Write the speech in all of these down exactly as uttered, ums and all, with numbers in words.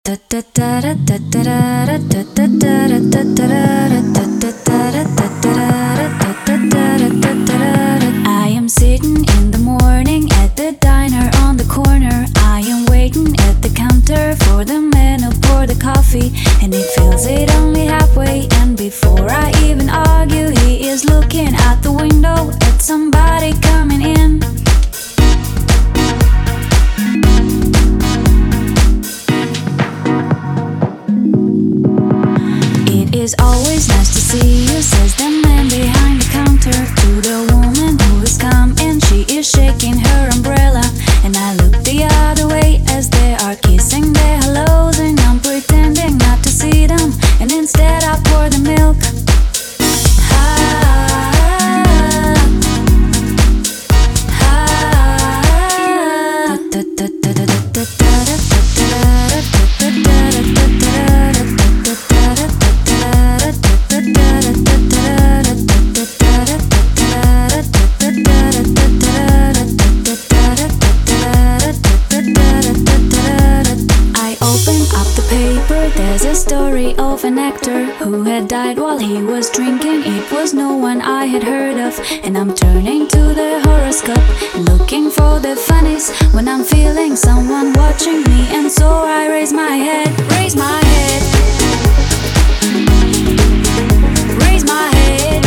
I am sitting in the morning at the diner on the corner. I am waiting at the counter for the man who pour the coffee, and he fills it only halfway. And before I even argue, he is looking out the window at somebody coming in. It is always nice to see you, says the man behind the counter to the woman who has come in. She is shaking her umbrella, and I look the other way as they are kissing their hellos, and I'm pretending not to see them, and instead I pour the milk. There's a story of an actor who had died while he was drinking. It was no one I had heard of, and I'm turning to the horoscope, looking for the funnies when I'm feeling someone watching me. And so I raise my head, raise my head, raise my head.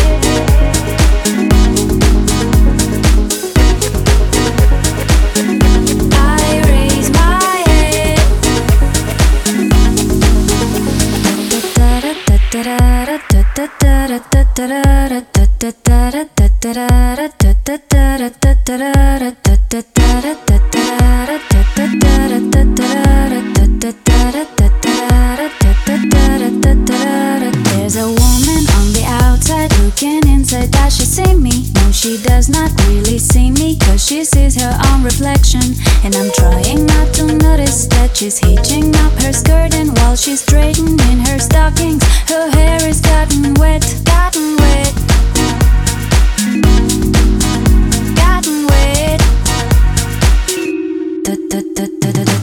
There's a woman on the outside looking inside. Does she see me? No, she does not really see me, cause she sees her own reflection. And I'm trying not to notice that she's hitching up her skirt, and while she's straightening her stockings, her hair is gotten wet, gotten wet, gotten wet. Da, da, da, da, da, da.